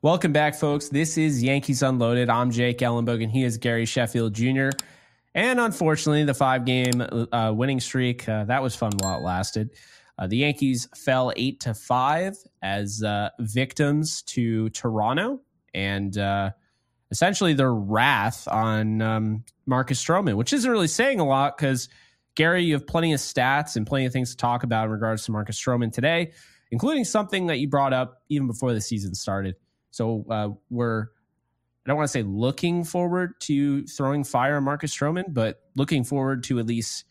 Welcome back, folks. This is Yankees Unloaded. I'm Jake Ellenbogen, and he is Gary Sheffield Jr. And unfortunately, the 5-game winning streak, that was fun while it lasted. The Yankees fell 8-5 as victims to Toronto, and essentially their wrath on Marcus Stroman, which isn't really saying a lot because, Gary, you have plenty of stats and plenty of things to talk about in regards to Marcus Stroman today, including something that you brought up even before the season started. So I don't want to say looking forward to throwing fire on Marcus Stroman, but looking forward to at least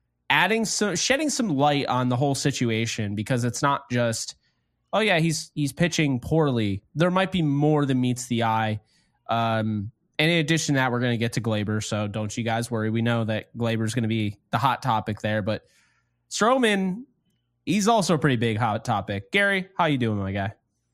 shedding some light on the whole situation, because it's not just, oh yeah, he's pitching poorly. There might be more than meets the eye. And in addition to that, we're going to get to Gleyber, so don't you guys worry. We know that Gleyber is going to be the hot topic there, but Stroman, he's also a pretty big hot topic. Gary, how you doing, my guy?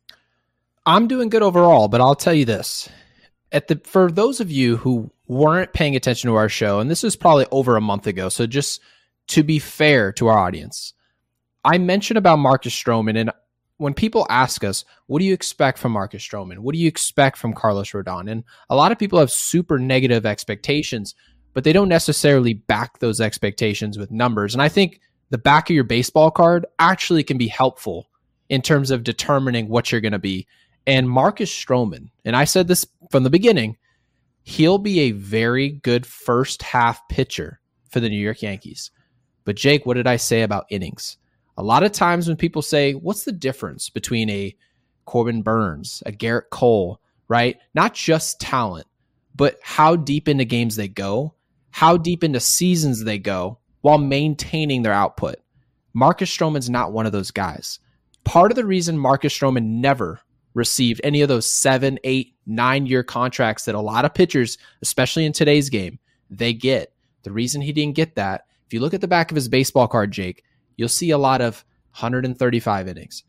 I'm doing good overall, but I'll tell you this. For those of you who weren't paying attention to our show, and this was probably over a month ago, so just to be fair to our audience, I mentioned about Marcus Stroman, and when people ask us, what do you expect from Marcus Stroman? What do you expect from Carlos Rodon? And a lot of people have super negative expectations, but they don't necessarily back those expectations with numbers. And I think the back of your baseball card actually can be helpful in terms of determining what you're going to be. And Marcus Stroman, and I said this from the beginning, he'll be a very good first half pitcher for the New York Yankees. But Jake, what did I say about innings? A lot of times when people say, what's the difference between a Corbin Burnes, a Garrett Cole, right? Not just talent, but how deep into games they go, how deep into seasons they go while maintaining their output. Marcus Stroman's not one of those guys. Part of the reason Marcus Stroman never received any of those 7, 8, 9-year contracts that a lot of pitchers, especially in today's game, they get. The reason he didn't get that, if you look at the back of his baseball card, Jake, you'll see a lot of 135 innings,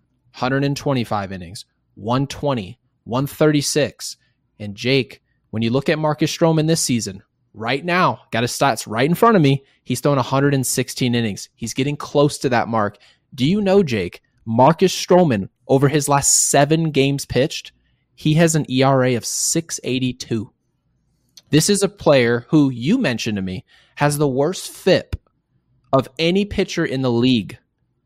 125 innings, 120, 136. And Jake, when you look at Marcus Stroman this season, right now, got his stats right in front of me, he's thrown 116 innings. He's getting close to that mark. Do you know, Jake, Marcus Stroman, over his last 7 games pitched, he has an ERA of 6.82. This is a player who, you mentioned to me, has the worst FIP of any pitcher in the league.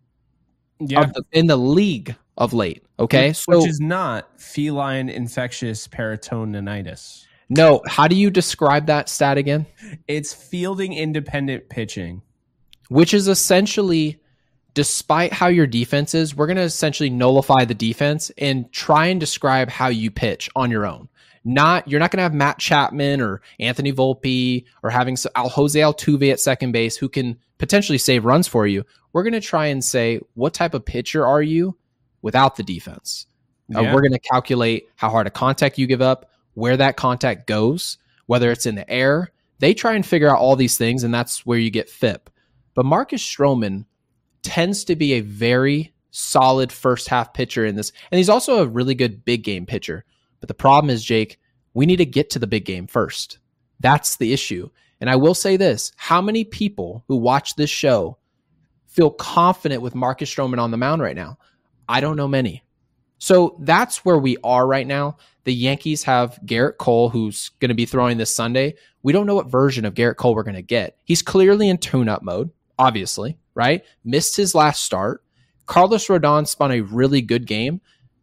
Yeah. In the league of late. Okay. Which is not feline infectious peritonitis. No. How do you describe that stat again? It's fielding independent pitching. Which is essentially, despite how your defense is, we're going to essentially nullify the defense and try and describe how you pitch on your own. You're not going to have Matt Chapman or Anthony Volpe or having Jose Altuve at second base who can potentially save runs for you. We're going to try and say, what type of pitcher are you without the defense? Yeah. We're going to calculate how hard a contact you give up, where that contact goes, whether it's in the air. They try and figure out all these things, and that's where you get FIP. But Marcus Stroman tends to be a very solid first half pitcher in this. And he's also a really good big game pitcher. But the problem is, Jake, we need to get to the big game first. That's the issue. And I will say this, how many people who watch this show feel confident with Marcus Stroman on the mound right now? I don't know many. So that's where we are right now. The Yankees have Garrett Cole, who's going to be throwing this Sunday. We don't know what version of Garrett Cole we're going to get. He's clearly in tune-up mode, obviously, right? Missed his last start. Carlos Rodon spun a really good game.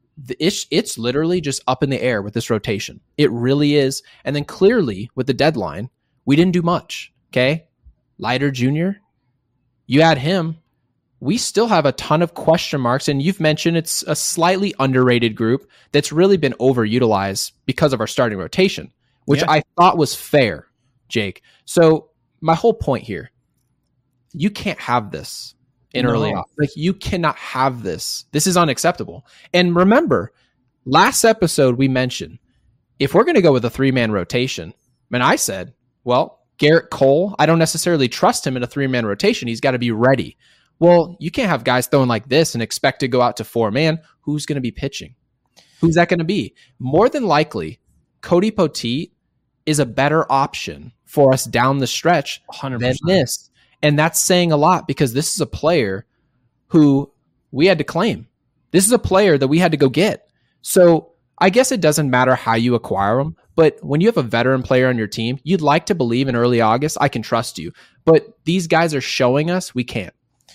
It's literally just up in the air with this rotation. It really is. And then clearly with the deadline, we didn't do much. Okay. Leiter Jr., you add him. We still have a ton of question marks. And you've mentioned it's a slightly underrated group that's really been overutilized because of our starting rotation, which I thought was fair, Jake. So my whole point here, you can't have this. Early on. Like, you cannot have this. This is unacceptable. And remember, last episode we mentioned, if we're going to go with a 3-man rotation, and I said, well, Garrett Cole, I don't necessarily trust him in a 3-man rotation. He's got to be ready. Well, you can't have guys throwing like this and expect to go out to 4-man. Who's going to be pitching? Who's that going to be? More than likely, Cody Poteet is a better option for us down the stretch 100%. Than this. And that's saying a lot, because this is a player who we had to claim. This is a player that we had to go get. So I guess it doesn't matter how you acquire them, but when you have a veteran player on your team, you'd like to believe in early August, I can trust you. But these guys are showing us we can't.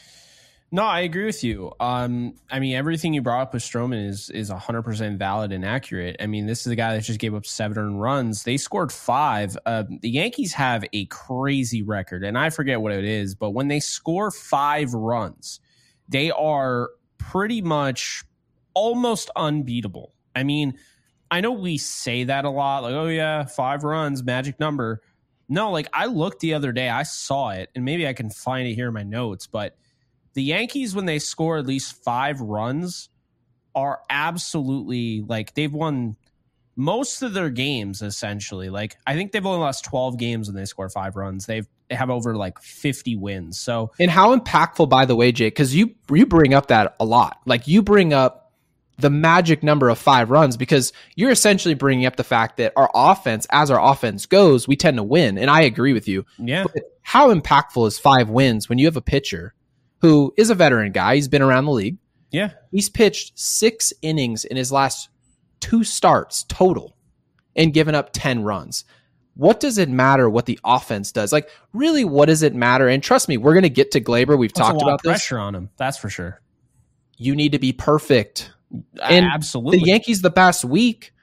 No, I agree with you. I mean, everything you brought up with Stroman is 100% valid and accurate. I mean, this is a guy that just gave up 7 earned runs. They scored 5. The Yankees have a crazy record, and I forget what it is, but when they score 5 runs, they are pretty much almost unbeatable. I mean, I know we say that a lot, like, oh yeah, 5 runs, magic number. No, like I looked the other day, I saw it, and maybe I can find it here in my notes, but the Yankees, when they score at least 5 runs, are absolutely like they've won most of their games, essentially. Like, I think they've only lost 12 games when they score 5 runs. They have over like 50 wins. So, and how impactful, by the way, Jake, because you bring up that a lot. Like, you bring up the magic number of 5 runs because you're essentially bringing up the fact that our offense, as our offense goes, we tend to win. And I agree with you. Yeah. But how impactful is 5 wins when you have a pitcher who is a veteran guy? He's been around the league. Yeah. He's pitched 6 innings in his last 2 starts total and given up 10 runs. What does it matter what the offense does? Like, really, what does it matter? And trust me, we're going to get to Gleyber. We've talked about this. Pressure on him. That's for sure. You need to be perfect. And absolutely. The Yankees the past week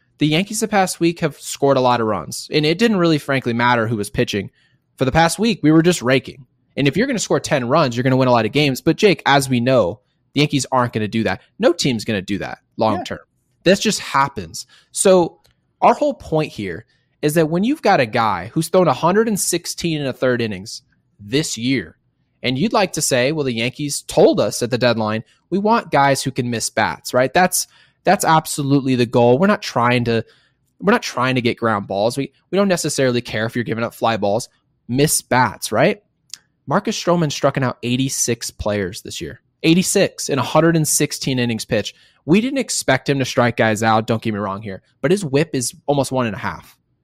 have scored a lot of runs. And it didn't really, frankly, matter who was pitching. For the past week, we were just raking. And if you're going to score 10 runs, you're going to win a lot of games. But Jake, as we know, the Yankees aren't going to do that. No team's going to do that long term. This just happens. So our whole point here is that when you've got a guy who's thrown 116 in a third innings this year, and you'd like to say, well, the Yankees told us at the deadline, we want guys who can miss bats, right? That's absolutely the goal. We're not trying to get ground balls. We don't necessarily care if you're giving up fly balls, miss bats, right? Marcus Stroman struck out 86 players this year. 86 in 116 innings pitched. We didn't expect him to strike guys out, don't get me wrong here, but his whip is almost 1.5.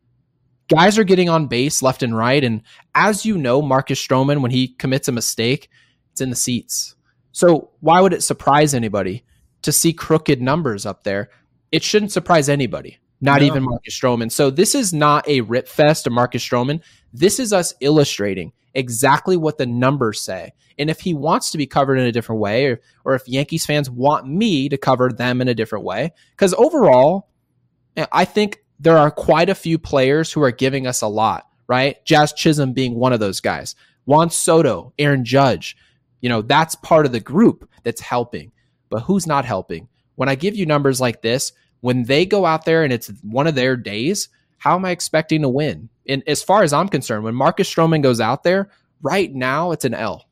Guys are getting on base left and right, and as you know, Marcus Stroman, when he commits a mistake, it's in the seats. So why would it surprise anybody to see crooked numbers up there? It shouldn't surprise anybody, not even Marcus Stroman. So this is not a rip fest of Marcus Stroman. This is us illustrating exactly what the numbers say. And if he wants to be covered in a different way, or if Yankees fans want me to cover them in a different way, because overall, I think there are quite a few players who are giving us a lot, right? Jazz Chisholm being one of those guys. Juan Soto, Aaron Judge, that's part of the group that's helping. But who's not helping? When I give you numbers like this, when they go out there and it's one of their days, how am I expecting to win? And as far as I'm concerned, when Marcus Stroman goes out there, right now it's an L.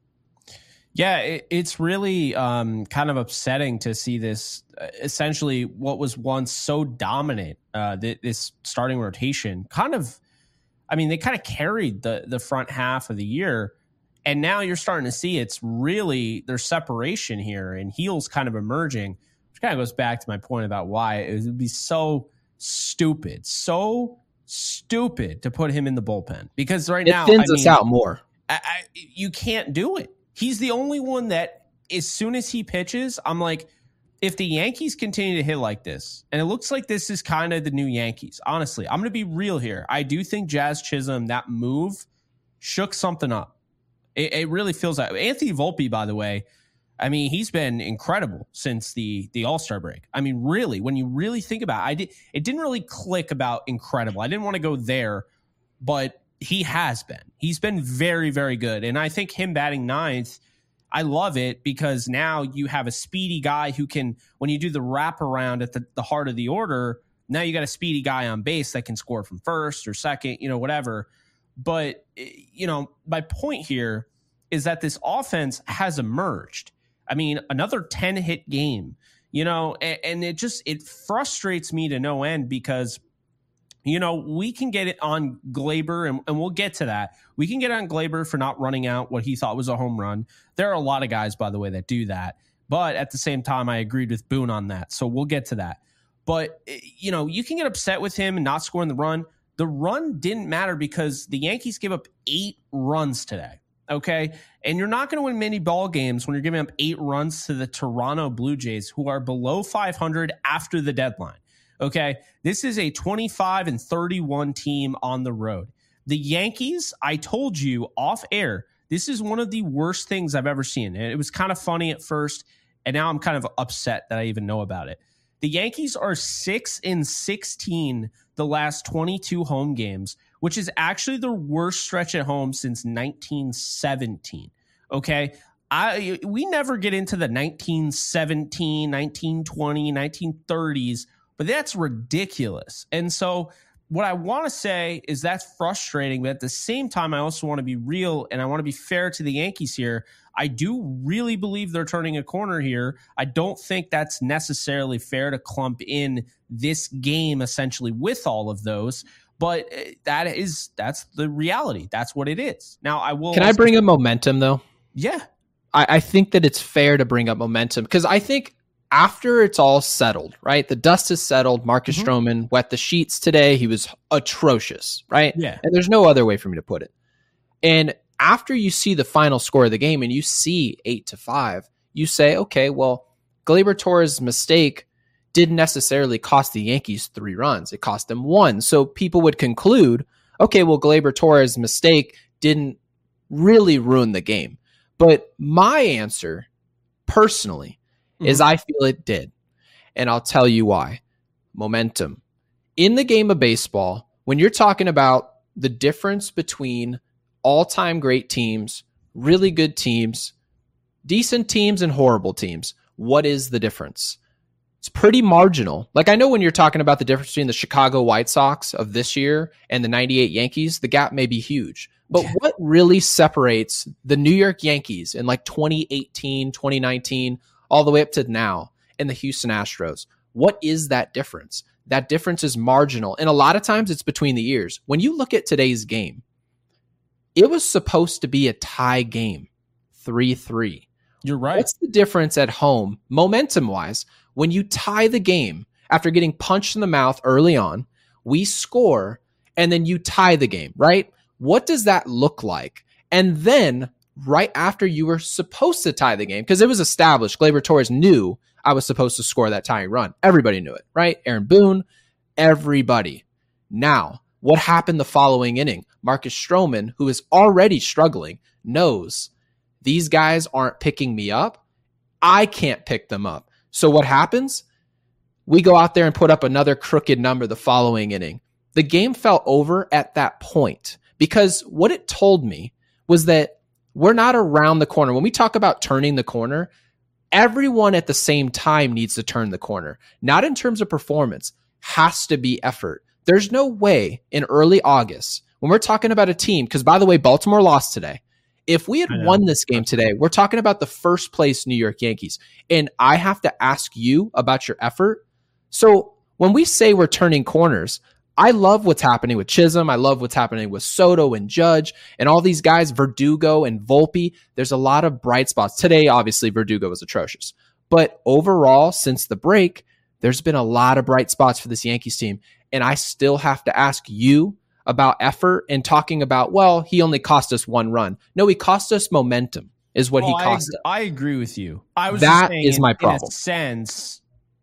Yeah, it's really kind of upsetting to see this, essentially what was once so dominant, this starting rotation. They kind of carried the front half of the year, and now you're starting to see it's really, there's separation here, and Heal's kind of emerging, which kind of goes back to my point about why it would be so stupid to put him in the bullpen, because right now it thins us out more. You can't do it. He's the only one that, as soon as he pitches, I'm like, if the Yankees continue to hit like this, and it looks like this is kind of the new Yankees, honestly, I'm going to be real here. I do think Jazz Chisholm, that move, shook something up. It really feels like Anthony Volpe, by the way. I mean, he's been incredible since the All-Star break. I mean, really, when you really think about it, it didn't really click about incredible. I didn't want to go there, but he's been very, very good. And I think him batting 9th, I love it, because now you have a speedy guy who can, when you do the wraparound at the heart of the order, now you got a speedy guy on base that can score from first or second, whatever. But, my point here is that this offense has emerged. I mean, another 10-hit game, and it frustrates me to no end, because we can get it on Gleyber, and we'll get to that. We can get on Gleyber for not running out what he thought was a home run. There are a lot of guys, by the way, that do that. But at the same time, I agreed with Boone on that. So we'll get to that. But, you can get upset with him and not scoring the run. The run didn't matter because the Yankees gave up 8 runs today. Okay. And you're not going to win many ball games when you're giving up 8 runs to the Toronto Blue Jays, who are below 500 after the deadline. Okay. This is a 25-31 team on the road. The Yankees, I told you off air, this is one of the worst things I've ever seen. And it was kind of funny at first, and now I'm kind of upset that I even know about it. The Yankees are 6-16 the last 22 home games, which is actually the worst stretch at home since 1917. Okay. We never get into the 1917, 1920, 1930s, but that's ridiculous. And so what I want to say is that's frustrating, but at the same time, I also want to be real and I want to be fair to the Yankees here. I do really believe they're turning a corner here. I don't think that's necessarily fair to clump in this game essentially with all of those, but that's the reality. That's what it is. Now, I will. Can I bring up momentum though? Yeah. I think that it's fair to bring up momentum because I think after it's all settled, right? The dust is settled. Marcus Stroman wet the sheets today. He was atrocious, right? Yeah. And there's no other way for me to put it. And after you see the final score of the game and you see 8-5, you say, okay, well, Gleyber Torres' mistake didn't necessarily cost the Yankees 3 runs. It cost them 1. So people would conclude, okay, well, Gleyber Torres' mistake didn't really ruin the game. But my answer, personally, is I feel it did. And I'll tell you why. Momentum. In the game of baseball, when you're talking about the difference between all-time great teams, really good teams, decent teams, and horrible teams, what is the difference? It's pretty marginal. Like, I know when you're talking about the difference between the Chicago White Sox of this year and the 98 Yankees, the gap may be huge. But what really separates the New York Yankees in like 2018, 2019, all the way up to now, and the Houston Astros? What is that difference? That difference is marginal. And a lot of times it's between the ears. When you look at today's game, it was supposed to be a tie game, 3-3. You're right. What's the difference at home, momentum-wise, when you tie the game after getting punched in the mouth early on, we score, and then you tie the game, right? What does that look like? And then right after you were supposed to tie the game, because it was established, Gleyber Torres knew I was supposed to score that tying run. Everybody knew it, right? Aaron Boone, everybody. Now, what happened the following inning? Marcus Stroman, who is already struggling, knows these guys aren't picking me up. I can't pick them up. So what happens? We go out there and put up another crooked number the following inning. The game fell over at that point because what it told me was that we're not around the corner. When we talk about turning the corner, everyone at the same time needs to turn the corner. Not in terms of performance, has to be effort. There's no way in early August, when we're talking about a team, because by the way, Baltimore lost today. If we had won this game today, we're talking about the first place New York Yankees. And I have to ask you about your effort. So when we say we're turning corners, I love what's happening with Chisholm. I love what's happening with Soto and Judge and all these guys, Verdugo and Volpe. There's a lot of bright spots. Today, obviously, Verdugo was atrocious. But overall, since the break, there's been a lot of bright spots for this Yankees team. And I still have to ask you about effort and talking about, well, he only cost us 1 run. No, he cost us momentum is what he cost us. I agree with you. I was that just saying is my problem. In a sense,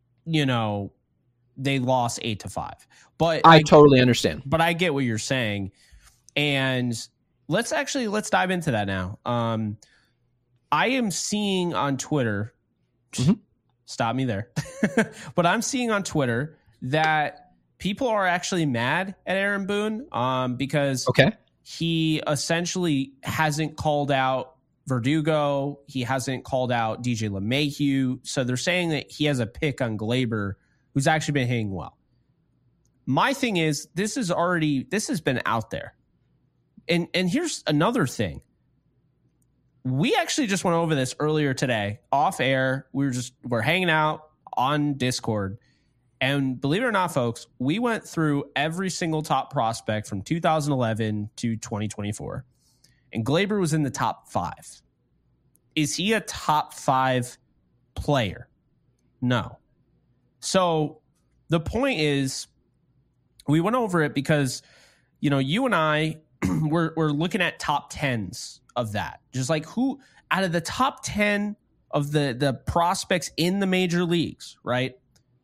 they lost 8-5. But I totally understand. But I get what you're saying. And let's dive into that now. I am seeing on Twitter, stop me there, but I'm seeing on Twitter that people are actually mad at Aaron Boone because he essentially hasn't called out Verdugo. He hasn't called out DJ LeMahieu. So they're saying that he has a pick on Gleyber, who's actually been hitting well. My thing is, this has been out there. And here's another thing. We actually just went over this earlier today, off air. We're hanging out on Discord. And believe it or not, folks, we went through every single top prospect from 2011 to 2024. And Gleyber was in the top 5. Is he a top 5 player? No. So the point is, we went over it because, you and I we're looking at top 10s of that. Just like who out of the top 10 of the prospects in the major leagues, right?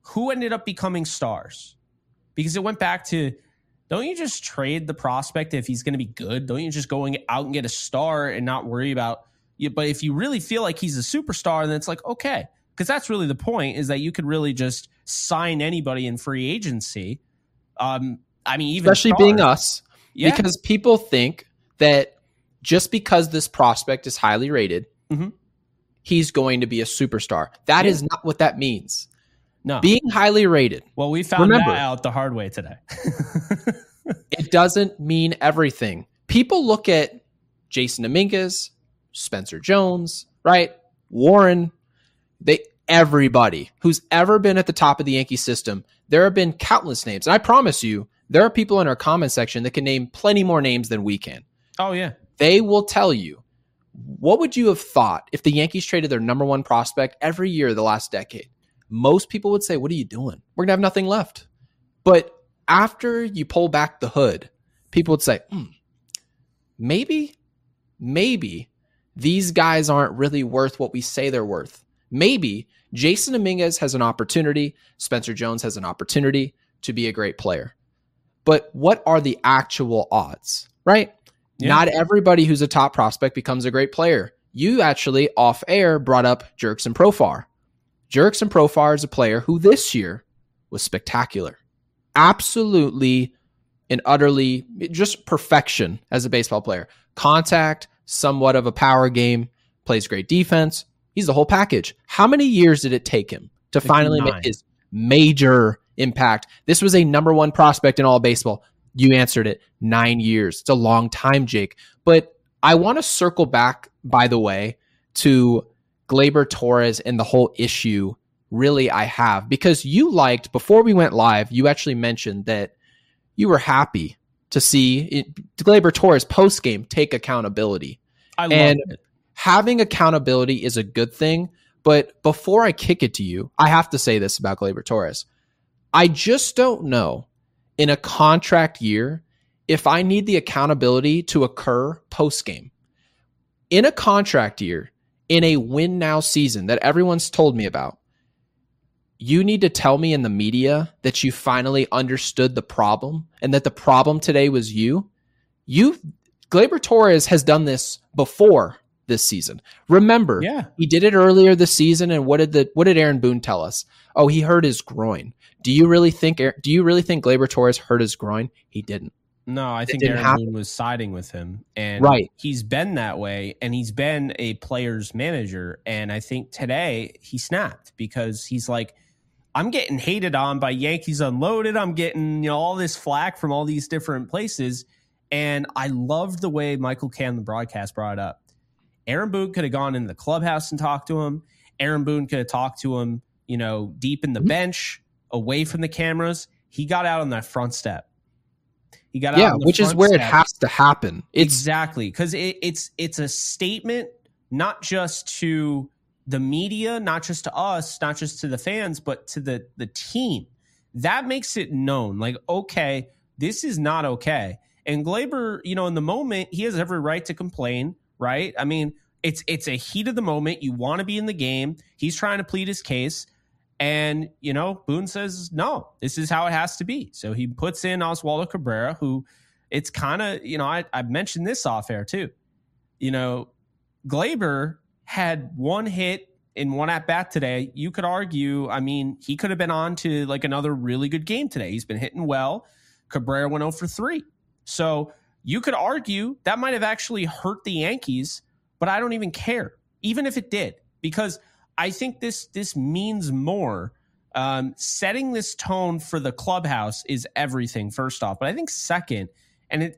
who ended up becoming stars? Because it went back to, don't you just trade the prospect if he's going to be good? Don't you just go out and get a star and not worry about you? But if you really feel like he's a superstar, then it's like, okay, because that's really the point, is that you could really just sign anybody in free agency. I mean, even especially stars. being us, Yeah. because people think that just because this prospect is highly rated, he's going to be a superstar. That is not what that means. No. Being highly rated. Well, we found that out the hard way today. It doesn't mean everything. People look at Jason Dominguez, Spencer Jones, right? Warren, everybody who's ever been at the top of the Yankee system, there have been countless names. And I promise you, there are people in our comment section that can name plenty more names than we can. Oh, yeah. They will tell you, what would you have thought if the Yankees traded their number one prospect every year the last decade? Most people would say, what are you doing? We're going to have nothing left. But after you pull back the hood, people would say, maybe these guys aren't really worth what we say they're worth. Maybe Jason Dominguez has an opportunity, Spencer Jones has an opportunity to be a great player. But what are the actual odds, right? Yeah. Not everybody who's a top prospect becomes a great player. You actually, off air, brought up Jurickson Profar. Jurickson Profar is a player who this year was spectacular. Absolutely and utterly just perfection as a baseball player. Contact, somewhat of a power game, plays great defense. He's the whole package. How many years did it take him to finally make his major impact? This was a number one prospect in all of baseball. You answered it. 9 years. It's a long time, Jake. But I want to circle back, by the way, to Gleyber Torres and the whole issue really I have, because you liked, before we went live, you actually mentioned that you were happy to see Gleyber Torres post-game take accountability. I love it. Having accountability is a good thing, but before I kick it to you, I have to say this about Gleyber Torres. I just don't know in a contract year if I need the accountability to occur post-game. In a contract year, in a win-now season that everyone's told me about, you need to tell me in the media that you finally understood the problem and that the problem today was you. Gleyber Torres has done this before this season. Remember, he did it earlier this season, and what did Aaron Boone tell us? Oh, he hurt his groin. Do you really think Gleyber Torres hurt his groin? He didn't. No, I think Aaron Boone was siding with him, and he's been that way, and he's been a player's manager. And I think today he snapped because he's like, I'm getting hated on by Yankees Unloaded. I'm getting all this flack from all these different places, and I loved the way Michael Cann, the broadcast, brought it up. Aaron Boone could have gone in the clubhouse and talked to him. Aaron Boone could have talked to him, deep in the bench, away from the cameras. He got out on that front step. He got out, which is where it has to happen. Exactly, because it's a statement, not just to the media, not just to us, not just to the fans, but to the team. That makes it known. Like, okay, this is not okay. And Gleyber, in the moment, he has every right to complain, right? I mean, it's a heat of the moment. You want to be in the game. He's trying to plead his case. And, Boone says, no, this is how it has to be. So he puts in Oswaldo Cabrera, who it's kind of, I've mentioned this off air too. Gleyber had one hit in one at bat today. You could argue, he could have been on to like another really good game today. He's been hitting well. Cabrera went 0 for 3. So you could argue that might have actually hurt the Yankees, but I don't even care, even if it did, because I think this means more. Setting this tone for the clubhouse is everything, first off. But I think second, and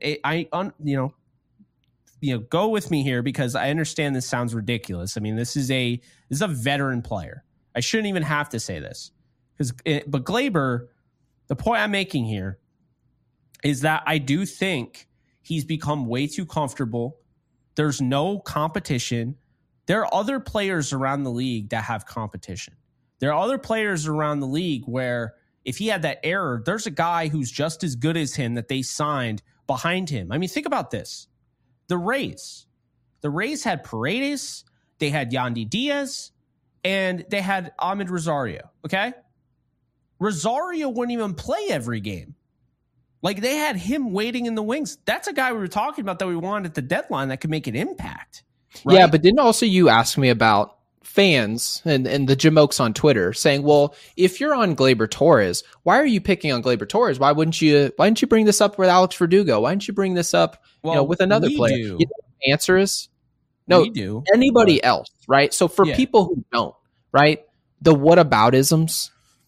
go with me here because I understand this sounds ridiculous. This is a veteran player. I shouldn't even have to say this, but Gleyber, the point I'm making here is that I do think he's become way too comfortable. There's no competition. There are other players around the league that have competition. There are other players around the league where if he had that error, there's a guy who's just as good as him that they signed behind him. Think about this. The Rays had Paredes, they had Yandy Diaz, and they had Ahmed Rosario, okay? Rosario wouldn't even play every game. Like, they had him waiting in the wings. That's a guy we were talking about that we wanted at the deadline that could make an impact. Right? Yeah, but didn't also you ask me about fans and the Jamokes on Twitter saying, well, if you're on Gleyber Torres, why are you picking on Gleyber Torres? Why didn't you bring this up with Alex Verdugo? Why didn't you bring this up with another player? You know what the answer is? No, anybody else, right? So for people who don't, right, the whataboutisms,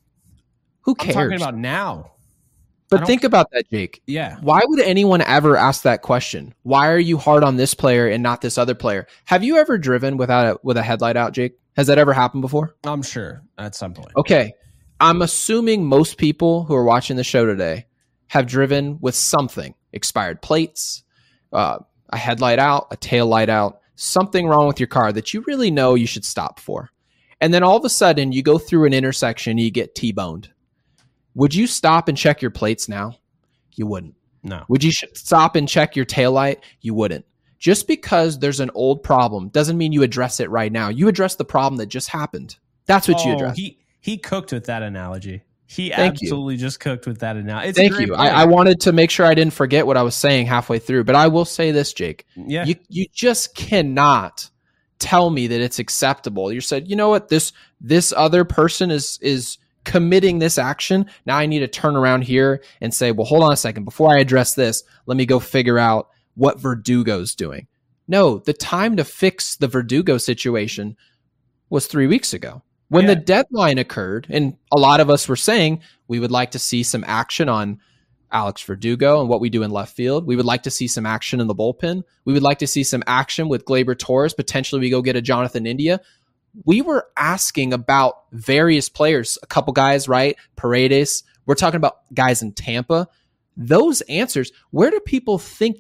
who cares? I'm talking about now. But think about that, Jake. Yeah. Why would anyone ever ask that question? Why are you hard on this player and not this other player? Have you ever driven with a headlight out, Jake? Has that ever happened before? I'm sure at some point. Okay. I'm assuming most people who are watching the show today have driven with something. Expired plates, a headlight out, a tail light out, something wrong with your car that you really know you should stop for. And then all of a sudden you go through an intersection and you get T-boned. Would you stop and check your plates now? You wouldn't. No. Would you stop and check your taillight? You wouldn't. Just because there's an old problem doesn't mean you address it right now. You address the problem that just happened. That's what you address. He cooked with that analogy. He absolutely just cooked with that analogy. Thank you. I wanted to make sure I didn't forget what I was saying halfway through, but I will say this, Jake. Yeah. You just cannot tell me that it's acceptable. You said, you know what, this other person is committing this action. Now I need to turn around here and say, well, hold on a second. Before I address this, let me go figure out what Verdugo's doing. No, the time to fix the Verdugo situation was 3 weeks ago when the deadline occurred. And a lot of us were saying we would like to see some action on Alex Verdugo and what we do in left field. We would like to see some action in the bullpen. We would like to see some action with Gleyber Torres. Potentially we go get a Jonathan India. We were asking about various players, a couple guys, right? Paredes. We're talking about guys in Tampa. Those answers, where do people think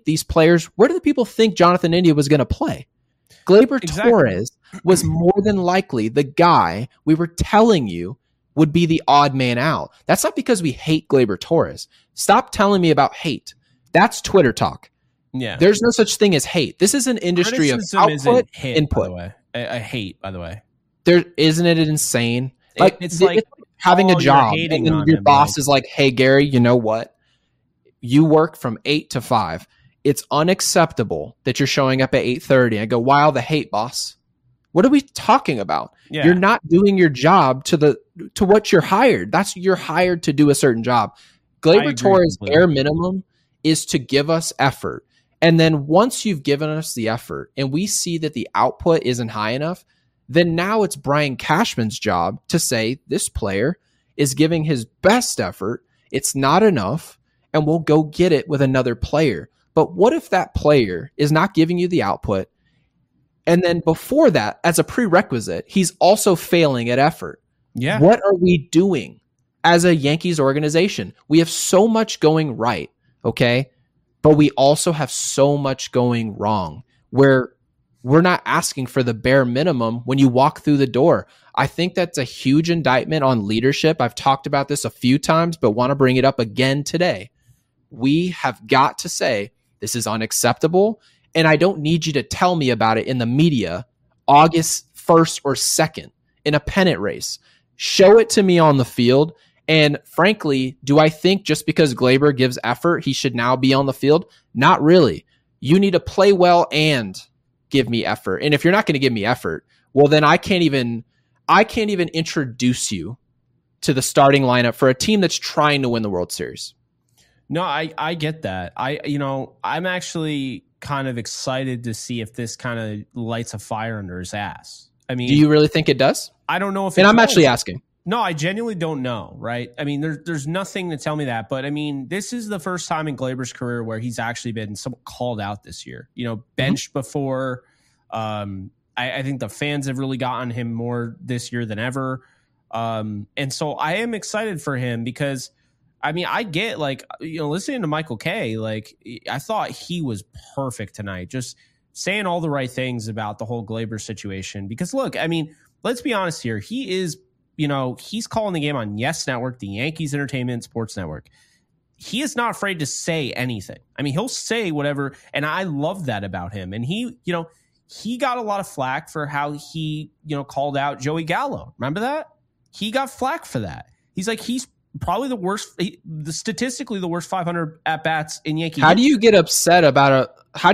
Jonathan India was going to play? Gleyber Torres was more than likely the guy we were telling you would be the odd man out. That's not because we hate Gleyber Torres. Stop telling me about hate. That's Twitter talk. Yeah. There's no such thing as hate. This is an industry of output, input. By the way. I hate, by the way. Isn't it insane? Like it's like having a job and your boss is like, hey, Gary, you know what? You work from 8 to 5. It's unacceptable that you're showing up at 8:30. I go, why all the hate, boss? What are we talking about? Yeah. You're not doing your job to what you're hired. You're hired to do a certain job. Gleyber Torres' bare minimum is to give us effort. And then once you've given us the effort and we see that the output isn't high enough, then now it's Brian Cashman's job to say this player is giving his best effort. It's not enough, and we'll go get it with another player. But what if that player is not giving you the output? And then before that, as a prerequisite, he's also failing at effort. Yeah. What are we doing as a Yankees organization? We have so much going right, okay? But we also have so much going wrong where we're not asking for the bare minimum when you walk through the door. I think that's a huge indictment on leadership. I've talked about this a few times, but want to bring it up again today. We have got to say this is unacceptable, and I don't need you to tell me about it in the media August 1st or 2nd in a pennant race. Show it to me on the field. And frankly, do I think just because Gleyber gives effort, he should now be on the field? Not really. You need to play well and give me effort. And if you're not going to give me effort, well, then I can't even introduce you to the starting lineup for a team that's trying to win the World Series. No, I get that. I'm actually kind of excited to see if this kind of lights a fire under his ass. I mean, do you really think it does? I don't know if and I'm actually asking. No, I genuinely don't know, right? I mean, there's nothing to tell me that, but I mean, this is the first time in Gleyber's career where he's actually been somewhat called out this year. You know, benched before. I think the fans have really gotten him more this year than ever. And so I am excited for him because, I mean, I get listening to Michael Kay, I thought he was perfect tonight. Just saying all the right things about the whole Gleyber situation. Because look, I mean, let's be honest here. He is, he's calling the game on Yes Network, the Yankees Entertainment and Sports Network. He is not afraid to say anything. I mean, he'll say whatever. And I love that about him. And he got a lot of flack for how he, called out Joey Gallo. Remember that? He got flack for that. He's like, he's probably statistically the worst 500 at bats in Yankee. How do you get upset about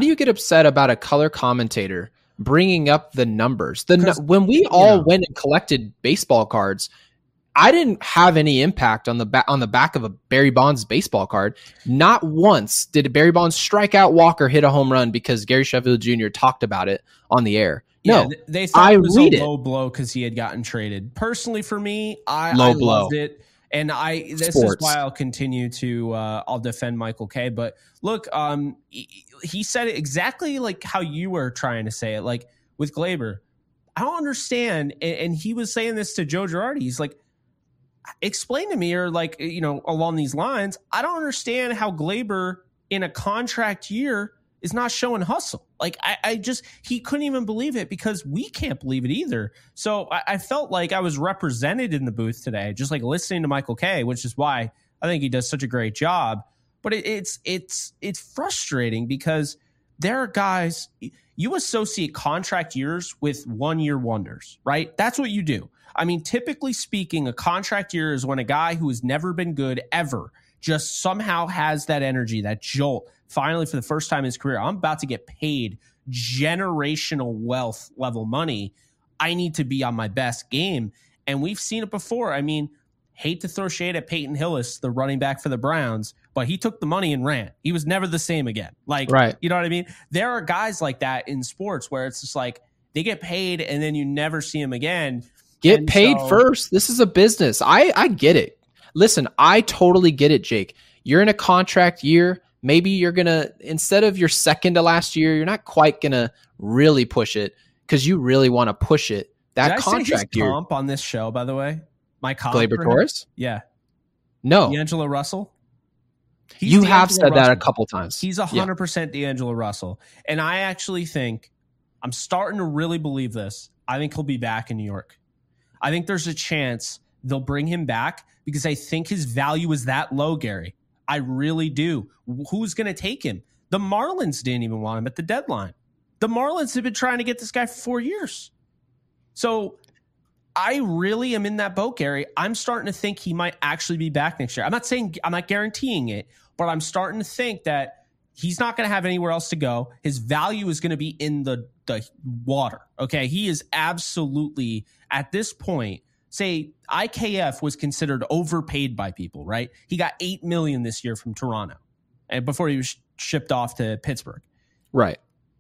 a color commentator bringing up the numbers? When we all went and collected baseball cards, I didn't have any impact on the back of a Barry Bonds baseball card. Not once did Barry Bonds strike out Walker, hit a home run because Gary Sheffield Jr. talked about it on the air. No, they thought it was a low blow because he had gotten traded. Personally, for me, I loved it, and this is why I'll continue to I'll defend Michael Kay. But look, he said it exactly like how you were trying to say it, like with Gleyber. I don't understand, and he was saying this to Joe Girardi. He's like, explain to me, or like, along these lines, I don't understand how Gleyber in a contract year is not showing hustle. Like he couldn't even believe it, because we can't believe it either. So I felt like I was represented in the booth today, just like listening to Michael Kay, which is why I think he does such a great job. But it's frustrating, because there are guys, you associate contract years with 1 year wonders, right? That's what you do. I mean, typically speaking, a contract year is when a guy who has never been good ever just somehow has that energy, that jolt. Finally, for the first time in his career, I'm about to get paid generational wealth level money. I need to be on my best game. And we've seen it before. I mean, hate to throw shade at Peyton Hillis, the running back for the Browns, but he took the money and ran. He was never the same again. Like, right. You know what I mean? There are guys like that in sports where it's just like they get paid and then you never see them again. Get paid first. This is a business. I get it. Listen, I totally get it, Jake. You're in a contract year. Maybe you're going to, instead of your second to last year, you're not quite going to really push it because you really want to push it. That Did contract I say his comp on this show, by the way? My comp. Gleyber Torres? Yeah. No. D'Angelo Russell? You have said that a couple times. He's 100% D'Angelo Russell. And I actually think, I'm starting to really believe this. I think he'll be back in New York. I think there's a chance they'll bring him back because I think his value is that low, Gary. I really do. Who's going to take him? The Marlins didn't even want him at the deadline. The Marlins have been trying to get this guy for 4 years. So I really am in that boat, Gary. I'm starting to think he might actually be back next year. I'm not guaranteeing it, but I'm starting to think that he's not going to have anywhere else to go. His value is going to be in the water. Okay. He is absolutely, at this point, say IKF was considered overpaid by people, right? He got $8 million this year from Toronto, and before he was shipped off to Pittsburgh. Right.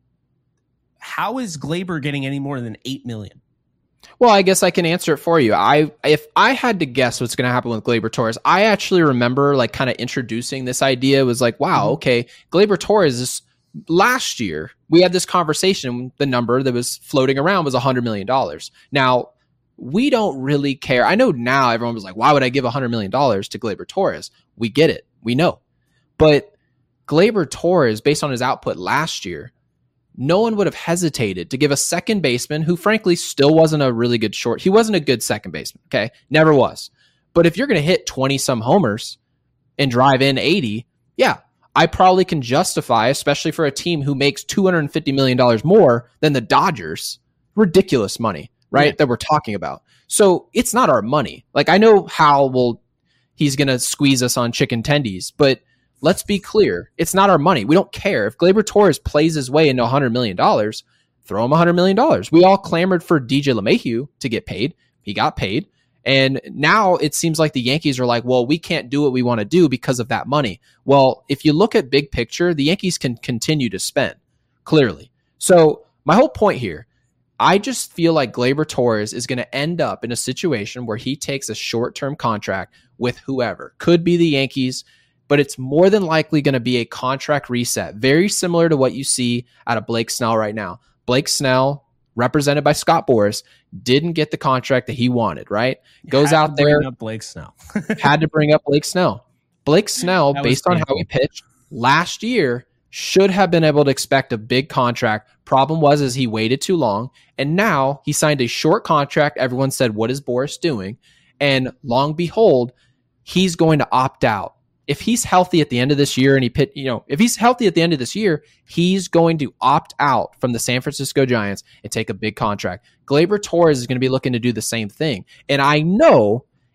How is Gleyber getting any more than $8 million? Well, I guess I can answer it for you. If I had to guess what's going to happen with Gleyber Torres, I actually remember like kind of introducing this idea. It was like, wow, okay, Gleyber Torres is, last year we had this conversation. The number that was floating around was $100 million. Now, we don't really care. I know now everyone was like, why would I give $100 million to Gleyber Torres? We get it. We know. But Gleyber Torres, based on his output last year, no one would have hesitated to give a second baseman who frankly still wasn't a really good short. He wasn't a good second baseman. Okay. Never was. But if you're going to hit 20 some homers and drive in 80, yeah, I probably can justify, especially for a team who makes $250 million more than the Dodgers, ridiculous money, right? Yeah. That we're talking about. So it's not our money. Like, I know how he's going to squeeze us on chicken tendies, but let's be clear. It's not our money. We don't care. If Gleyber Torres plays his way into $100 million, throw him $100 million. We all clamored for DJ LeMahieu to get paid. He got paid. And now it seems like the Yankees are like, well, we can't do what we want to do because of that money. Well, if you look at big picture, the Yankees can continue to spend, clearly. So my whole point here, I just feel like Gleyber Torres is going to end up in a situation where he takes a short-term contract with whoever. Could be the Yankees, but it's more than likely going to be a contract reset, very similar to what you see out of Blake Snell right now. Blake Snell, represented by Scott Boras, didn't get the contract that he wanted, right? Goes out there. Blake Snell. Had to bring up Blake Snell. Blake Snell, based on how he pitched last year, should have been able to expect a big contract. Problem was he waited too long, and now he signed a short contract. Everyone said, what is Boras doing? And long behold, he's going to opt out. If he's healthy at the end of this year and if he's healthy at the end of this year, he's going to opt out from the San Francisco Giants and take a big contract. Gleyber Torres is going to be looking to do the same thing. And I know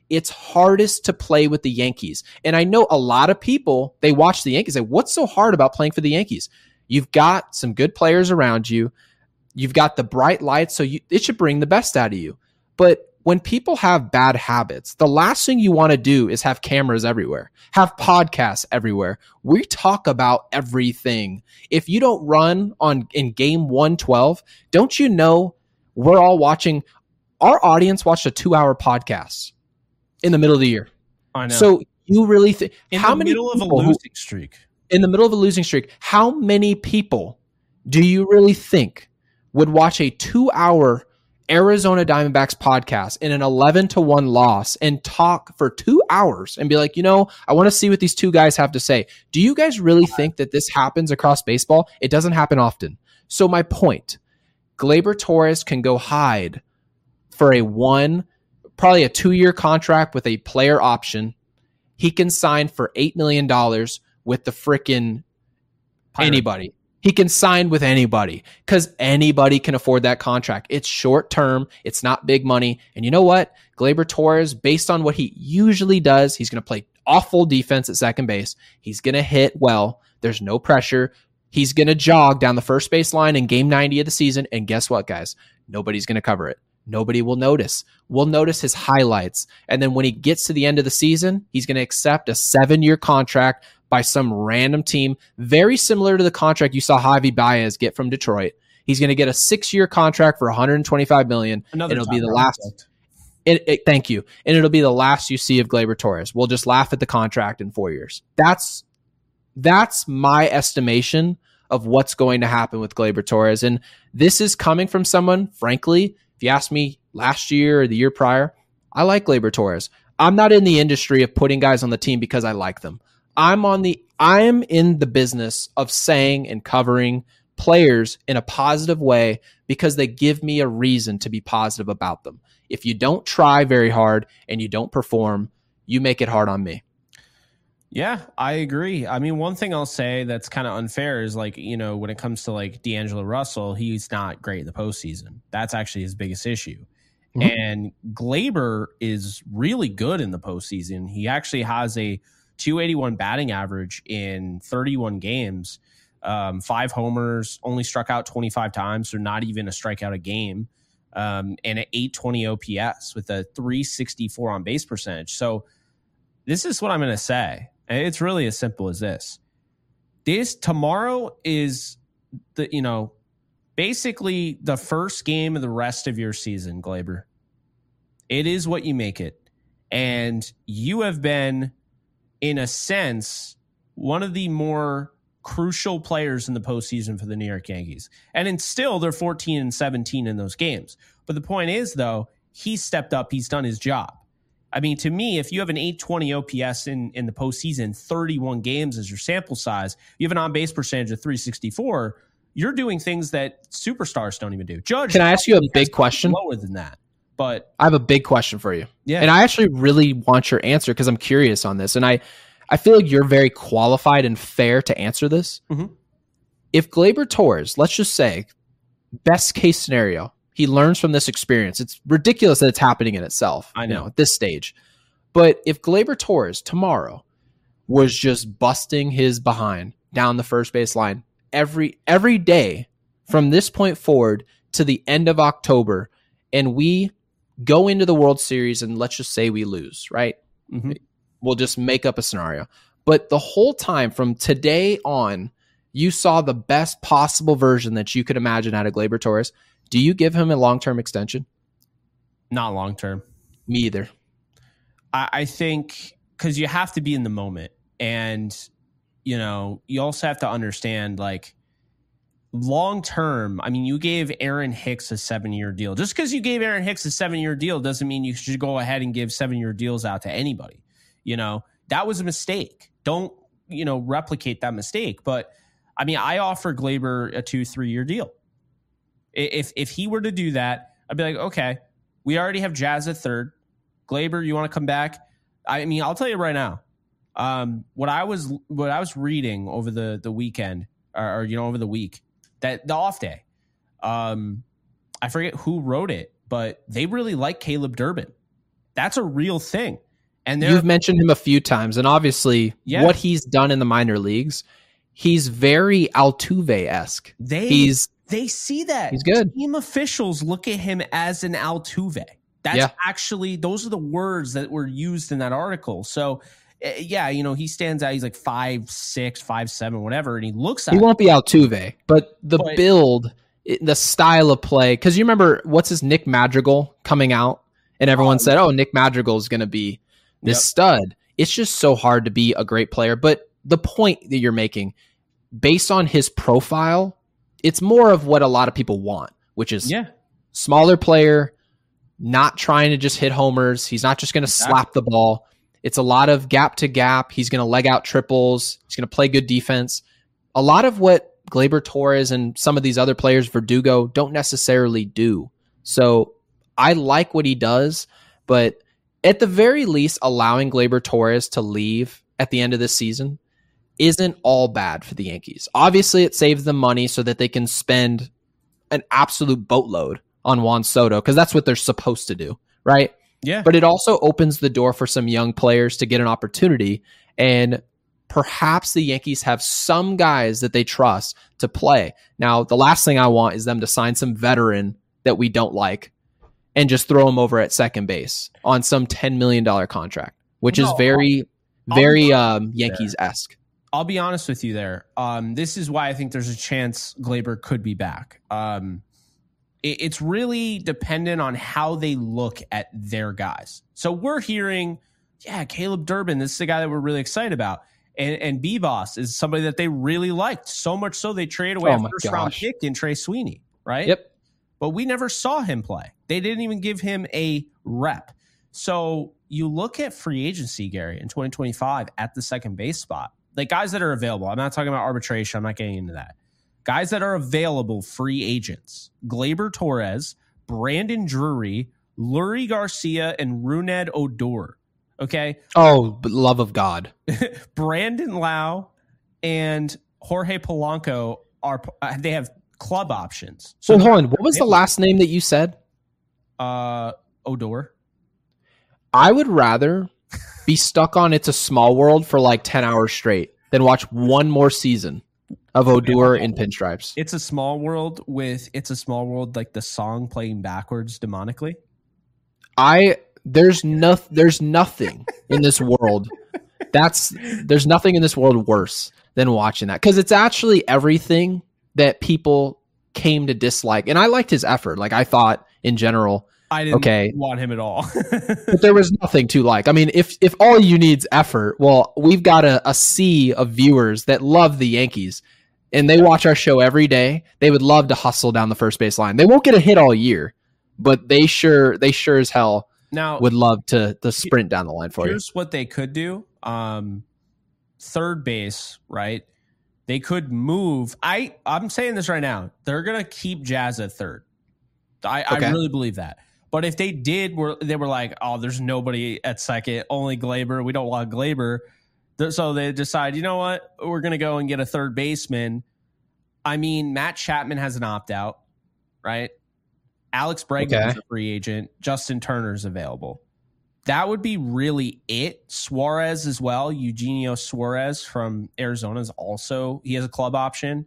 It's hardest to play with the Yankees. And I know a lot of people, they watch the Yankees, say, what's so hard about playing for the Yankees? You've got some good players around you. You've got the bright lights, so it should bring the best out of you. But when people have bad habits, the last thing you want to do is have cameras everywhere, have podcasts everywhere. We talk about everything. If you don't run in game 112, don't you know we're all watching? Our audience watched a 2-hour podcast in the middle of the year. I know. So you really think in the middle of a losing streak? In the middle of a losing streak, how many people do you really think would watch a 2-hour Arizona Diamondbacks podcast in an 11-1 loss and talk for 2 hours and be like, I want to see what these two guys have to say? Do you guys really think that this happens across baseball? It doesn't happen often. So my point, Gleyber Torres can go hide for probably a 2-year contract with a player option. He can sign for $8 million with the frickin' anybody. He can sign with anybody because anybody can afford that contract. It's short term. It's not big money. And you know what? Gleyber Torres, based on what he usually does, he's going to play awful defense at second base. He's going to hit well. There's no pressure. He's going to jog down the first base line in game 90 of the season. And guess what, guys? Nobody's going to cover it. Nobody will notice. We'll notice his highlights. And then when he gets to the end of the season, he's going to accept a 7-year contract by some random team, very similar to the contract you saw Javi Baez get from Detroit. He's going to get a 6-year contract for $125 million. And it'll be the last. Thank you. And it'll be the last you see of Gleyber Torres. We'll just laugh at the contract in 4 years. That's my estimation of what's going to happen with Gleyber Torres. And this is coming from someone, frankly, if you asked me last year or the year prior, I like Gleyber Torres. I'm not in the industry of putting guys on the team because I like them. I am in the business of saying and covering players in a positive way because they give me a reason to be positive about them. If you don't try very hard and you don't perform, you make it hard on me. Yeah, I agree. I mean, one thing I'll say that's kind of unfair is when it comes to D'Angelo Russell, he's not great in the postseason. That's actually his biggest issue. Mm-hmm. And Gleyber is really good in the postseason. He actually has a 281 batting average in 31 games, 5 homers, only struck out 25 times, so not even a strikeout a game, and an 820 OPS with a 364 on base percentage. So this is what I'm going to say. And it's really as simple as this. Tomorrow is basically the first game of the rest of your season, Gleyber. It is what you make it. And you have been, in a sense, one of the more crucial players in the postseason for the New York Yankees. And still, they're 14-17 in those games. But the point is, though, he stepped up. He's done his job. I mean, to me, if you have an 820 OPS in the postseason, 31 games as your sample size, you have an on-base percentage of 364, you're doing things that superstars don't even do. Judge, can I ask you a big question? Lower than that. But I have a big question for you. Yeah. And I actually really want your answer because I'm curious on this. And I feel like you're very qualified and fair to answer this. Mm-hmm. If Gleyber Torres, let's just say, best case scenario, he learns from this experience. It's ridiculous that it's happening in itself. I know at this stage. But if Gleyber Torres tomorrow was just busting his behind down the first base line every day from this point forward to the end of October, and we go into the World Series and let's just say we lose, right? Mm-hmm. We'll just make up a scenario. But the whole time from today on, you saw the best possible version that you could imagine out of Gleyber Torres. Do you give him a long-term extension? Not long-term. Me either. I think because you have to be in the moment. And, you also have to understand, long-term, I mean, you gave Aaron Hicks a 7-year deal. Just because you gave Aaron Hicks a 7-year deal doesn't mean you should go ahead and give 7-year deals out to anybody. That was a mistake. Don't, replicate that mistake. But, I mean, I offer Gleyber a 2-3-year deal. If he were to do that, I'd be like, okay, we already have Jazz at third. Gleyber, you want to come back? I mean, I'll tell you right now. What I was reading over the weekend, or over the week, that the off day, I forget who wrote it, but they really like Caleb Durbin, That's a real thing. And you've mentioned him a few times, and obviously what he's done in the minor leagues, he's very Altuve-esque. They see that. He's good. Team officials look at him as an Altuve. That's actually, those are the words that were used in that article. So, he stands out. He's like 5'6", 5'7", whatever, and he looks at He won't be Altuve, but the build, the style of play, because you remember, Nick Madrigal coming out, and everyone said, Nick Madrigal is going to be this stud. It's just so hard to be a great player. But the point that you're making, based on his profile, it's more of what a lot of people want, which is smaller player, not trying to just hit homers. He's not just going to slap the ball. It's a lot of gap to gap. He's going to leg out triples. He's going to play good defense. A lot of what Gleyber Torres and some of these other players, Verdugo, don't necessarily do. So I like what he does, but at the very least, allowing Gleyber Torres to leave at the end of this season isn't all bad for the Yankees. Obviously, it saves them money so that they can spend an absolute boatload on Juan Soto, because that's what they're supposed to do, right? Yeah. But it also opens the door for some young players to get an opportunity, and perhaps the Yankees have some guys that they trust to play. Now, the last thing I want is them to sign some veteran that we don't like and just throw him over at second base on some $10 million contract, which is very Yankees-esque. I'll be honest with you there. This is why I think there's a chance Gleyber could be back. It's really dependent on how they look at their guys. So we're hearing, Caleb Durbin, this is the guy that we're really excited about. And B-Boss is somebody that they really liked, so much so they traded away a first-round pick in Trey Sweeney, right? Yep. But we never saw him play. They didn't even give him a rep. So you look at free agency, Gary, in 2025 at the second base spot. Like guys that are available. I'm not talking about arbitration. I'm not getting into that. Guys that are available, free agents. Gleyber Torres, Brandon Drury, Lurie Garcia, and Rougned Odor. Okay? Oh, but love of God. Brandon Lau and Jorge Polanco, they have club options. So hold on. What was the last name that you said? Odor. I would rather be stuck on It's a Small World for like 10 hours straight than watch one more season of Odor in pinstripes. It's a Small World like the song playing backwards demonically. There's nothing in this world there's nothing in this world worse than watching that, because it's actually everything that people came to dislike. And I liked his effort. Like, I thought in general, I didn't want him at all. But there was nothing to like. I mean, if all you need's effort, well, we've got a sea of viewers that love the Yankees, and they watch our show every day. They would love to hustle down the first base line. They won't get a hit all year, but they sure as hell would love to sprint down the line for you. Here's what they could do. Third base, right? They could move. I'm saying this right now. They're going to keep Jazz at third. I really believe that. But if they did, they were like, oh, there's nobody at second, only Gleyber. We don't want Gleyber. So they decide, you know what? We're going to go and get a third baseman. I mean, Matt Chapman has an opt-out, right? Alex Bregman is a free agent. Justin Turner's available. That would be really it. Suarez as well. Eugenio Suarez from Arizona is also, he has a club option.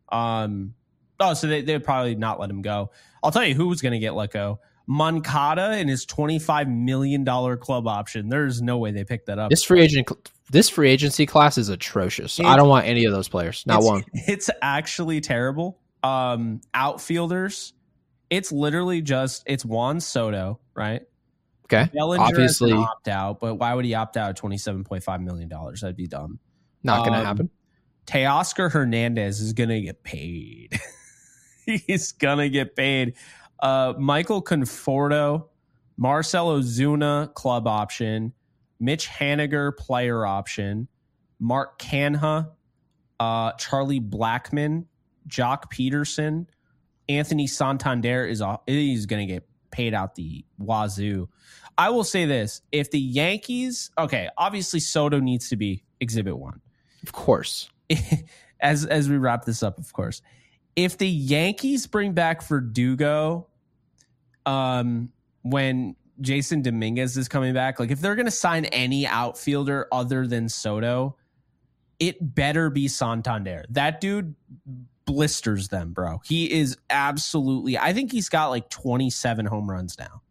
So they'd probably not let him go. I'll tell you who was going to get let go. Moncada and his $25 million club option. There's no way they picked that up. This free agency class is atrocious. I don't want any of those players. Not one. It's actually terrible. Outfielders, it's literally it's Juan Soto, right? Okay. Bellinger obviously opt out, but why would he opt out at $27.5 million? That'd be dumb. Not going to happen. Teoscar Hernandez is going to get paid. He's going to get paid. Michael Conforto, Marcell Ozuna, club option. Mitch Haniger, player option. Mark Canha, Charlie Blackmon, Jock Peterson, Anthony Santander is going to get paid out the wazoo. I will say this. If the Yankees... Okay, obviously Soto needs to be Exhibit 1. Of course. As we wrap this up, of course. If the Yankees bring back Verdugo when Jason Dominguez is coming back. Like if they're going to sign any outfielder other than Soto, it better be Santander. That dude blisters them, bro. He is absolutely, I think he's got like 27 home runs now.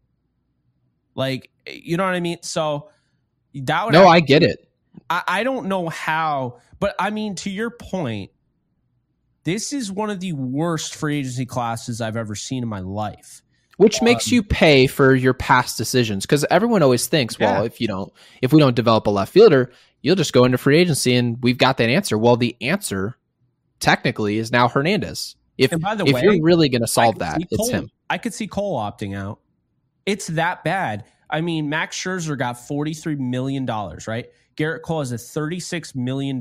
Like, you know what I mean? So that would I get it. I don't know how, but I mean, to your point, this is one of the worst free agency classes I've ever seen in my life. Which makes you pay for your past decisions. Because everyone always thinks, well, if we don't develop a left fielder, you'll just go into free agency and we've got that answer. Well, the answer technically is now Hernandez. If you're really going to solve that, it's him. I could see Cole opting out. It's that bad. I mean, Max Scherzer got $43 million, right? Garrett Cole has a $36 million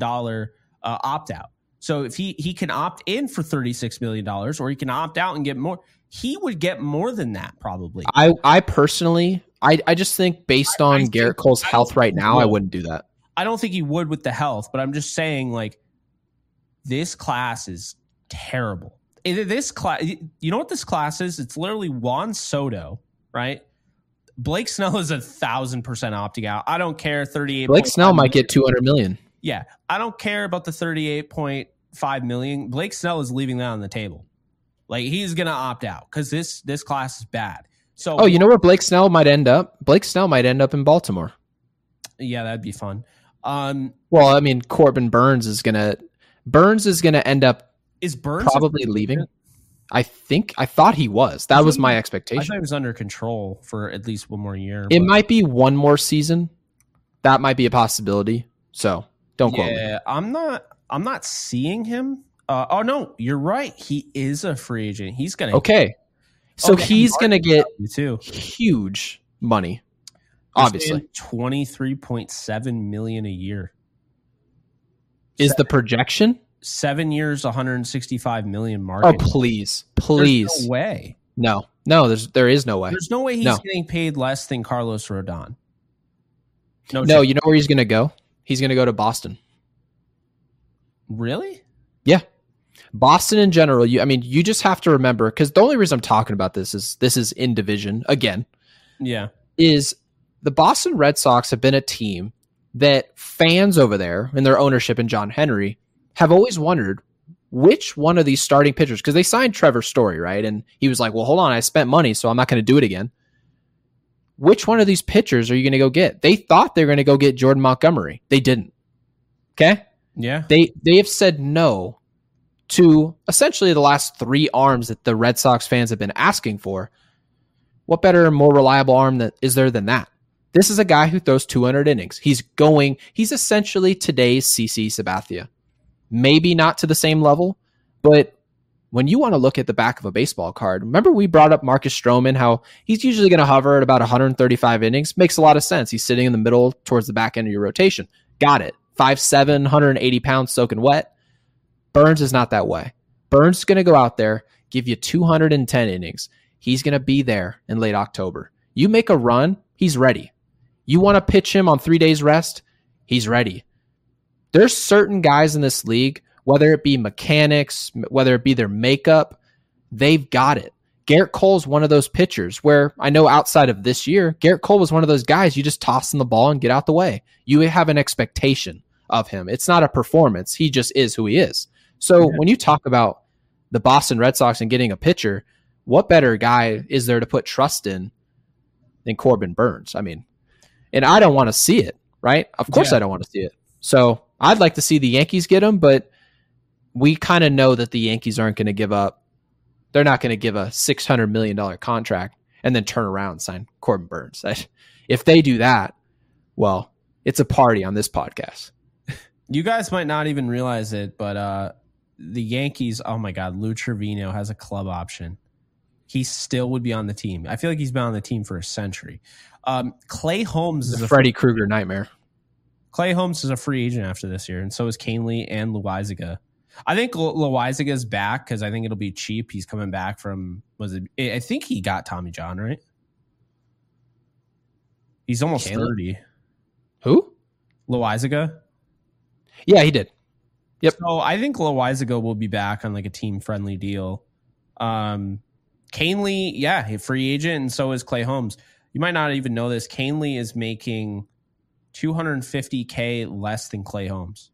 opt out. So if he can opt in for $36 million or he can opt out and get more, he would get more than that probably. I personally, I just think based on Garrett Cole's health right now, I wouldn't do that. I don't think he would with the health, but I'm just saying like this class is terrible. This class, you know what this class is? It's literally Juan Soto, right? Blake Snell is 1,000% opting out. I don't care. 38. Blake Snell might get $200 million. Yeah, I don't care about the $38.5 million. Blake Snell is leaving that on the table. Like he's gonna opt out because this class is bad. So you know where Blake Snell might end up? Blake Snell might end up in Baltimore. Yeah, that'd be fun. Well, I mean, Corbin Burns is gonna end up. Is Burns probably leaving? I thought he was. That was my expectation. I thought he was under control for at least one more year. It might be one more season. That might be a possibility. So don't quote me. Yeah, I'm not seeing him. Oh no, you're right. He is a free agent. He's gonna he's gonna get too huge money. Obviously, $23.7 million a year is the projection. 7 years, $165 million. Oh please! There's no way. No. There is no way. There's no way he's getting paid less than Carlos Rodon. No, you know where he's gonna go? He's gonna go to Boston. Really? Yeah. Boston in general, you just have to remember, because the only reason I'm talking about this is in division again. Yeah. Is the Boston Red Sox have been a team that fans over there in their ownership and John Henry have always wondered which one of these starting pitchers, because they signed Trevor Story, right? And he was like, well, hold on, I spent money, so I'm not going to do it again. Which one of these pitchers are you going to go get? They thought they were going to go get Jordan Montgomery. They didn't. Okay? Yeah. They have said no to essentially the last 3 arms that the Red Sox fans have been asking for. What better and more reliable arm is there than that? This is a guy who throws 200 innings. He's essentially today's CC Sabathia. Maybe not to the same level, but when you want to look at the back of a baseball card, remember we brought up Marcus Stroman, how he's usually going to hover at about 135 innings. Makes a lot of sense. He's sitting in the middle towards the back end of your rotation. Got it. 5'7", 180 pounds soaking wet. Burns is not that way. Burns is going to go out there, give you 210 innings. He's going to be there in late October. You make a run, he's ready. You want to pitch him on 3 days rest, he's ready. There's certain guys in this league, whether it be mechanics, whether it be their makeup, they've got it. Garrett Cole's one of those pitchers where I know outside of this year, Garrett Cole was one of those guys you just toss in the ball and get out the way. You have an expectation of him. It's not a performance. He just is who he is. So when you talk about the Boston Red Sox and getting a pitcher, what better guy is there to put trust in than Corbin Burns? I mean, and I don't want to see it, right? Of course I don't want to see it. So I'd like to see the Yankees get him, but we kind of know that the Yankees aren't going to give up. They're not going to give a $600 million contract and then turn around and sign Corbin Burns. If they do that, well, it's a party on this podcast. You guys might not even realize it, but the Yankees, oh my God, Lou Trevino has a club option. He still would be on the team. I feel like he's been on the team for a century. Clay Holmes is a Freddy Krueger nightmare. Clay Holmes is a free agent after this year, and so is Canely and Loaizaga. I think Loaizaga's back because I think it'll be cheap. He's coming back from, I think he got Tommy John, right? He's almost 30. Who? Loaizaga? Yeah, he did. Yep. So I think Loaizaga will be back on like a team-friendly deal. Canely, free agent, and so is Clay Holmes. you might not even know this. Canely is making $250K less than Clay Holmes.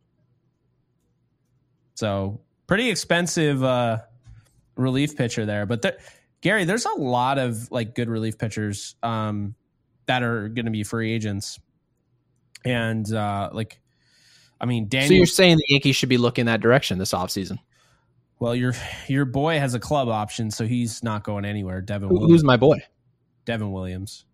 So pretty expensive relief pitcher there. But Gary, there's a lot of like good relief pitchers that are going to be free agents. And Daniel. So you're saying the Yankees should be looking that direction this offseason? Well, your boy has a club option, so he's not going anywhere. Who's my boy? Devin Williams.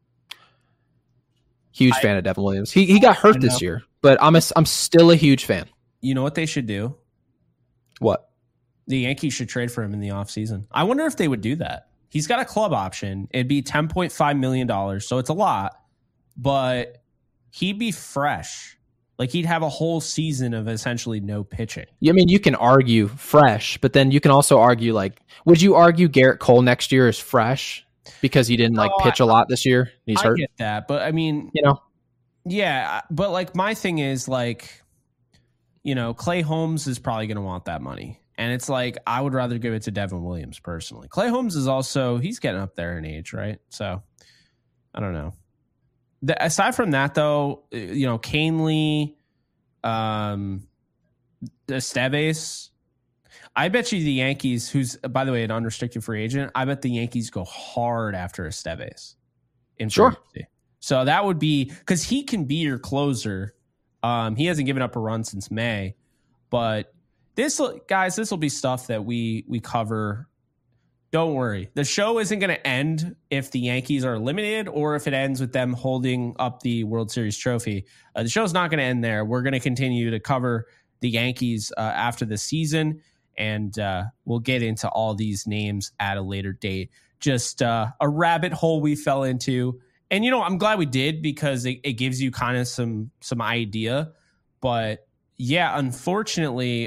Huge fan of Devin Williams. He got hurt this year, but I'm still a huge fan. You know what they should do? What? The Yankees should trade for him in the offseason. I wonder if they would do that. He's got a club option. It'd be $10.5 million, so it's a lot, but he'd be fresh. Like, he'd have a whole season of essentially no pitching. I mean, you can argue fresh, but then you can also argue, like, would you argue Garrett Cole next year is fresh because he didn't pitch a lot this year? He's hurt. I get that, but I mean, yeah, but like my thing is like, Clay Holmes is probably going to want that money. And it's like, I would rather give it to Devin Williams personally. Clay Holmes is also, he's getting up there in age, right? So I don't know. Aside from that, though, Canely, Esteves, I bet you the Yankees, who's, by the way, an unrestricted free agent, I bet the Yankees go hard after Esteves. Sure. So that would be, because he can be your closer. He hasn't given up a run since May. But this will be stuff that we cover. Don't worry. The show isn't going to end if the Yankees are eliminated or if it ends with them holding up the World Series trophy. The show's not going to end there. We're going to continue to cover the Yankees after the season, and we'll get into all these names at a later date. Just a rabbit hole we fell into. And, I'm glad we did because it gives you kind of some idea. But, yeah, unfortunately,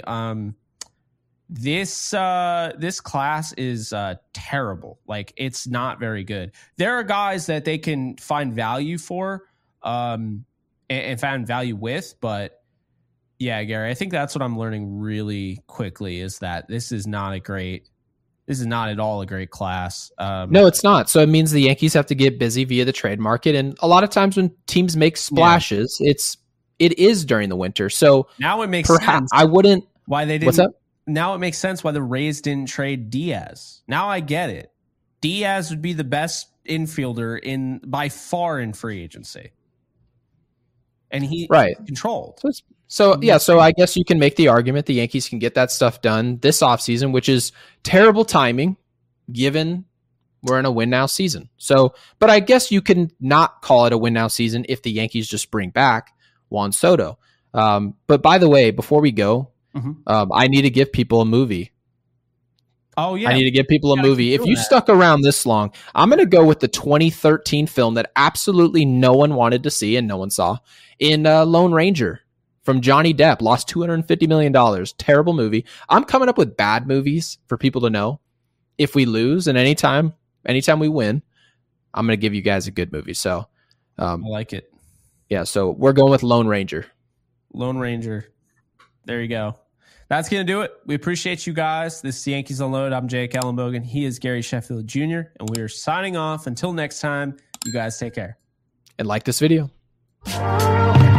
this class is terrible. Like, it's not very good. There are guys that they can find value for and find value with, but yeah, Gary, I think that's what I'm learning really quickly is that this is not at all a great class. No, it's not. So it means the Yankees have to get busy via the trade market, and a lot of times when teams make splashes, it is during the winter. So now it makes sense. I wouldn't. Why they didn't? What's up? Now it makes sense why the Rays didn't trade Diaz. Now I get it. Diaz would be the best infielder by far in free agency. And he's controlled. So I guess you can make the argument the Yankees can get that stuff done this offseason, which is terrible timing given we're in a win now season. So, but I guess you can not call it a win now season if the Yankees just bring back Juan Soto. But by the way, before we go, I need to give people a movie. Oh, yeah. I need to give people a movie. If you stuck around this long, I'm going to go with the 2013 film that absolutely no one wanted to see and no one saw in Lone Ranger from Johnny Depp. Lost $250 million. Terrible movie. I'm coming up with bad movies for people to know. If we lose, and anytime we win, I'm going to give you guys a good movie. So I like it. Yeah, so we're going with Lone Ranger. Lone Ranger. There you go. That's going to do it. We appreciate you guys. This is Yankees Unloaded. I'm Jake Ellenbogen. He is Gary Sheffield Jr., and we are signing off. Until next time, you guys take care. And like this video.